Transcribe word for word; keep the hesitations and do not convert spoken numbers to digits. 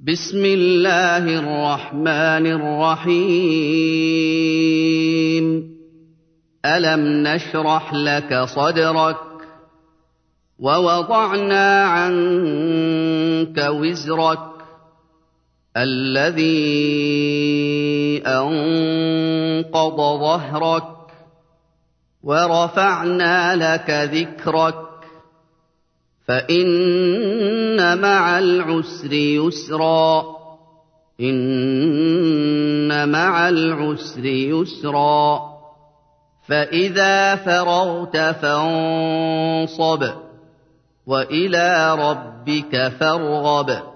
بسم الله الرحمن الرحيم ألم نشرح لك صدرك ووضعنا عنك وزرك الذي أنقض ظهرك ورفعنا لك ذكرك فإن مع العسر يسرا إن مع العسر يسرا فإذا فرغت فانصب وإلى ربك فارغب